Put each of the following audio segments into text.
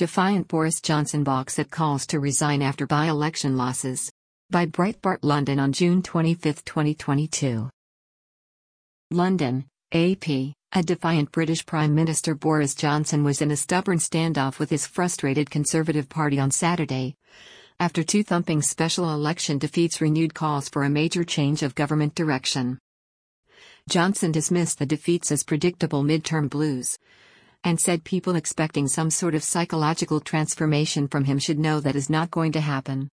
Defiant Boris Johnson balks at calls to resign after by-election losses. By Breitbart London on June 25, 2022. London, AP. A defiant British Prime Minister Boris Johnson was in a stubborn standoff with his frustrated Conservative Party on Saturday, after two thumping special election defeats renewed calls for a major change of government direction. Johnson dismissed the defeats as predictable midterm blues, and said people expecting some sort of psychological transformation from him should know that is not going to happen.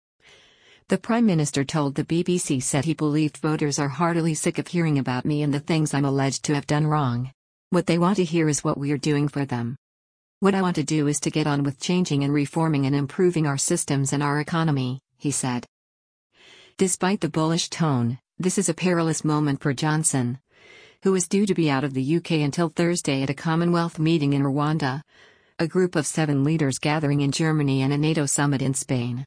The Prime Minister told the BBC said he believed voters are heartily sick of hearing about me and the things I'm alleged to have done wrong. What they want to hear is what we are doing for them. What I want to do is to get on with changing and reforming and improving our systems and our economy, he said. Despite the bullish tone, this is a perilous moment for Johnson, who is due to be out of the UK until Thursday at a Commonwealth meeting in Rwanda, a group of 7 leaders gathering in Germany, and a NATO summit in Spain.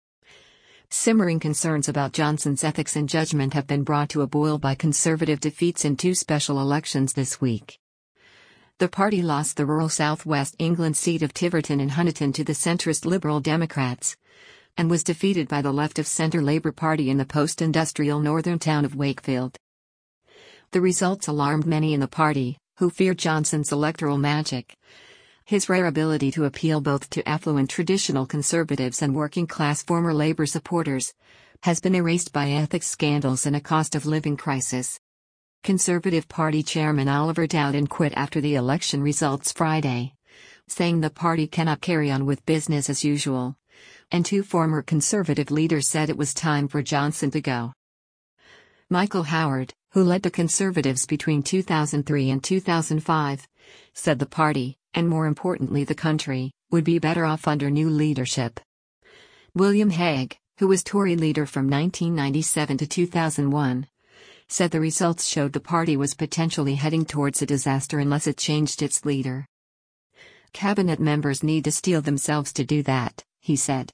Simmering concerns about Johnson's ethics and judgment have been brought to a boil by Conservative defeats in 2 special elections this week. The party lost the rural southwest England seat of Tiverton and Honiton to the centrist Liberal Democrats, and was defeated by the left-of-centre Labour Party in the post-industrial northern town of Wakefield. The results alarmed many in the party, who feared Johnson's electoral magic. His rare ability to appeal both to affluent traditional Conservatives and working-class former Labour supporters has been erased by ethics scandals and a cost-of-living crisis. Conservative Party Chairman Oliver Dowden quit after the election results Friday, saying the party cannot carry on with business as usual, and 2 former Conservative leaders said it was time for Johnson to go. Michael Howard, who led the Conservatives between 2003 and 2005, said the party, and more importantly the country, would be better off under new leadership. William Hague, who was Tory leader from 1997 to 2001, said the results showed the party was potentially heading towards a disaster unless it changed its leader. Cabinet members need to steel themselves to do that, he said.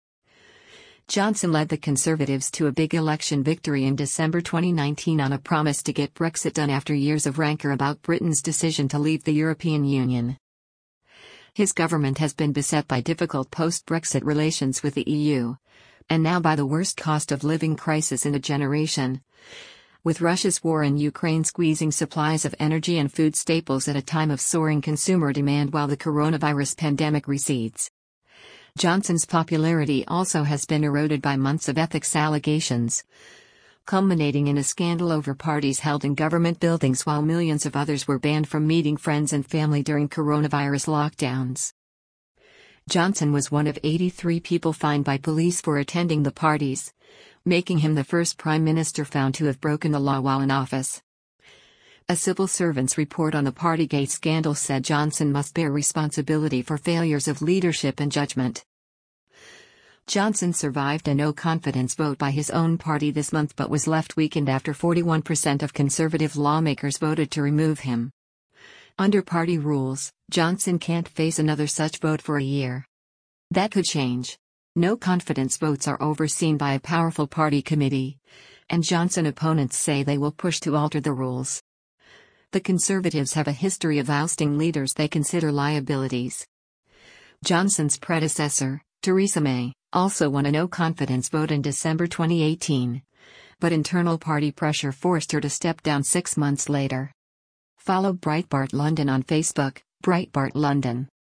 Johnson led the Conservatives to a big election victory in December 2019 on a promise to get Brexit done after years of rancor about Britain's decision to leave the European Union. His government has been beset by difficult post-Brexit relations with the EU, and now by the worst cost-of-living crisis in a generation, with Russia's war in Ukraine squeezing supplies of energy and food staples at a time of soaring consumer demand while the coronavirus pandemic recedes. Johnson's popularity also has been eroded by months of ethics allegations, culminating in a scandal over parties held in government buildings while millions of others were banned from meeting friends and family during coronavirus lockdowns. Johnson was one of 83 people fined by police for attending the parties, making him the first prime minister found to have broken the law while in office. A civil servant's report on the Partygate scandal said Johnson must bear responsibility for failures of leadership and judgment. Johnson survived a no-confidence vote by his own party this month but was left weakened after 41% of Conservative lawmakers voted to remove him. Under party rules, Johnson can't face another such vote for a year. That could change. No-confidence votes are overseen by a powerful party committee, and Johnson opponents say they will push to alter the rules. The Conservatives have a history of ousting leaders they consider liabilities. Johnson's predecessor, Theresa May, also won a no-confidence vote in December 2018, but internal party pressure forced her to step down 6 months later. Follow Breitbart London on Facebook, Breitbart London.